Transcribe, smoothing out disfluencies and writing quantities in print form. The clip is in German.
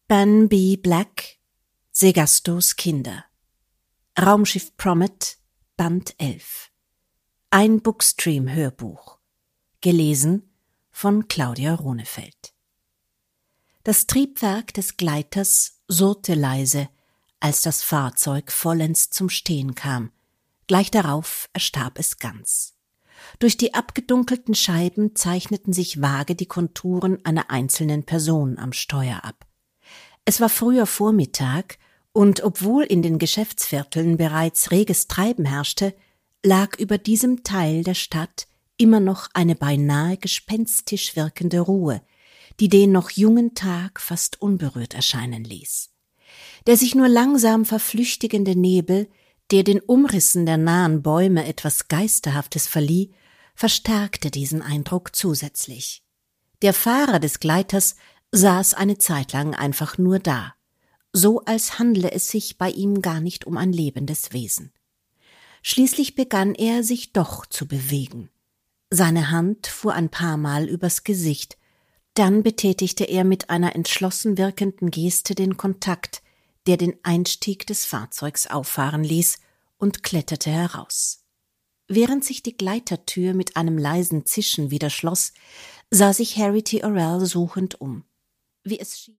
Ben B. Black, Segastos Kinder. Raumschiff Promet, Band 11. Ein Bookstream-Hörbuch. Gelesen von Claudia Rohnefeld. Das Triebwerk des Gleiters surrte leise, als das Fahrzeug vollends zum Stehen kam. Gleich darauf erstarb es ganz. Durch die abgedunkelten Scheiben zeichneten sich vage die Konturen einer einzelnen Person am Steuer ab. Es war früher Vormittag, und obwohl in den Geschäftsvierteln bereits reges Treiben herrschte, lag über diesem Teil der Stadt immer noch eine beinahe gespenstisch wirkende Ruhe, die den noch jungen Tag fast unberührt erscheinen ließ. Der sich nur langsam verflüchtigende Nebel, der den Umrissen der nahen Bäume etwas Geisterhaftes verlieh, verstärkte diesen Eindruck zusätzlich. Der Fahrer des Gleiters saß eine Zeit lang einfach nur da, so als handle es sich bei ihm gar nicht um ein lebendes Wesen. Schließlich begann er, sich doch zu bewegen. Seine Hand fuhr ein paar Mal übers Gesicht, dann betätigte er mit einer entschlossen wirkenden Geste den Kontakt, der den Einstieg des Fahrzeugs auffahren ließ, und kletterte heraus. Während sich die Gleitertür mit einem leisen Zischen wieder schloss, sah sich Harry T. Orrell suchend um. Wie es schien